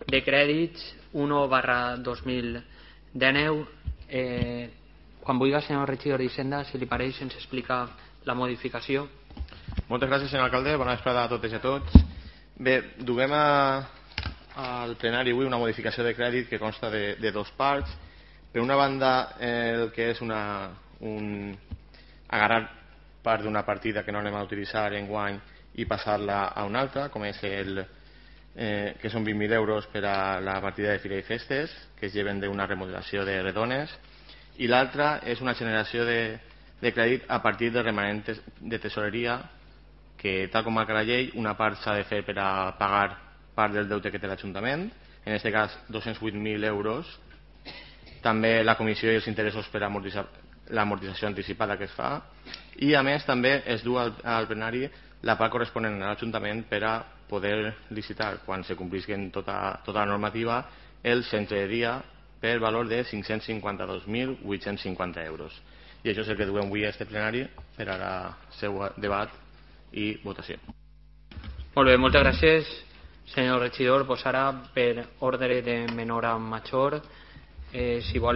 de crèdits 1/2019. Quan vulgui, senyor regidor d'Hisenda, si li pareix, ens explica la modificació. Moltes gràcies, senyor alcalde. Bona vesprada a totes i a tots. Bé, duguem al plenari avui una modificació de crèdit que consta de dos parts. Per una banda, el que és agarrar part d'una partida que no anem a utilitzar enguany i passar-la a una altra, com és que són 20.000 euros per a la partida de Fira i Festes, que es lleven d'una remodelació de redones, i l'altra és una generació de crèdit a partir de remanents de tesoreria, que tal com marca la llei, una part s'ha de fer per a pagar part del deute que té l'Ajuntament, en aquest cas 208.000 euros, també la comissió i els interessos per a l'amortització anticipada que es fa, i a més també es du al plenari la part corresponent a l'Ajuntament per a poder licitar, quan se complisquen tota la normativa, el centre de dia per valor de 552.850 euros. I això és el que duem avui a aquest plenari per a la seu debat i votació. Molt bé, moltes gràcies, senyor regidor. Pues ara, per ordre de menor a major, si vol